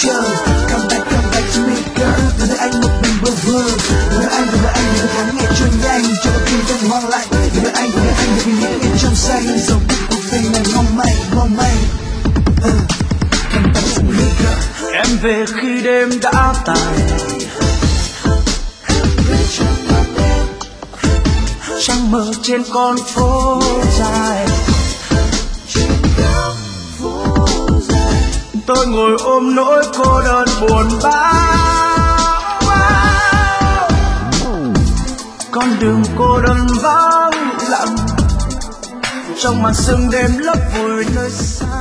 chờ. Come back to me girl. Từ đây anh một mình bơ vơ. Từ anh những tháng ngày trôi nhanh, cho tim tâm hoang lạnh. Từ anh vì những ngày trong say, dòng cuộc tình này mong manh. Come back to me girl. Em về khi đêm đã tàn, trăng mờ trên con phố dài. Tôi ngồi ôm nỗi cô đơn buồn bã. Con đường cô đơn vắng lặng, trong màn sương đêm lấp vùi nơi xa.